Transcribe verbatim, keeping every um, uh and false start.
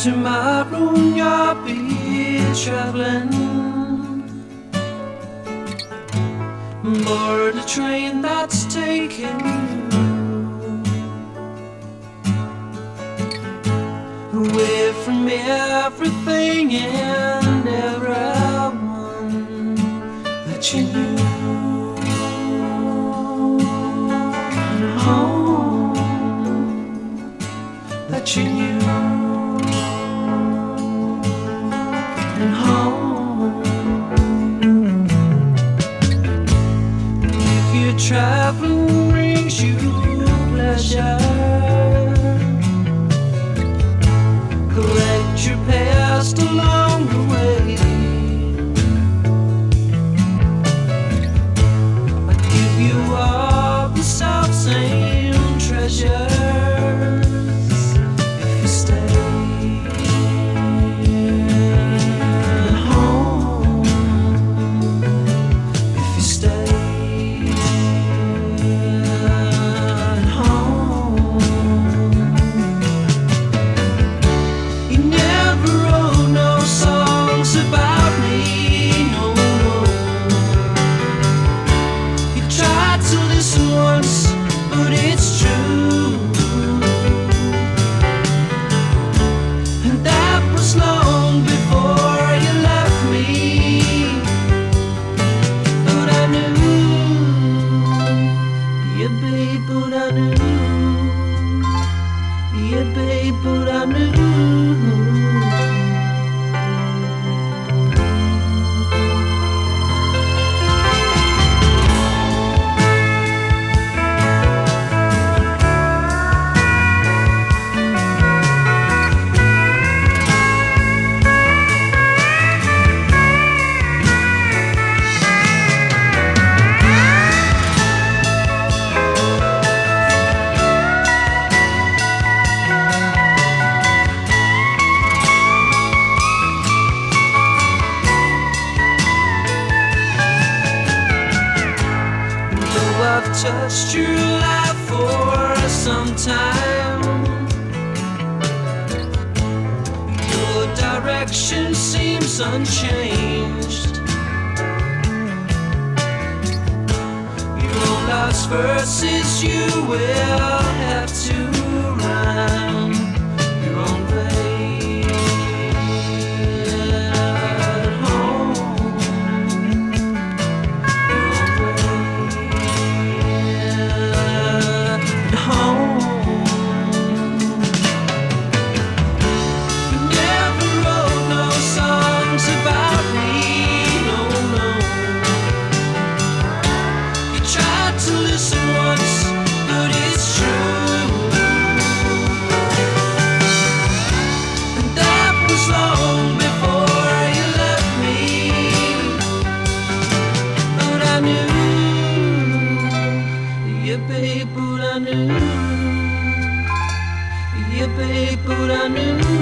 tomorrow you'll be traveling. Board a train that's taking you away from everything and everyone that you knew. And home that you knew. And home. If your traveling brings you pleasure, collect your past along the way. I give you all the self-same treasures if you stay home. If you stay home. You never wrote no songs about me, no, no. You tried to listen once, but it's true. And that was long before you left me. But I knew, yeah, babe, but I knew. Yeah, babe, but I knew. I've touched your life for some time. Your direction seems unchanged. Your own life's verses you will have to rhyme your own way. Yeah, babe, but I knew. Yeah, babe, but I knew.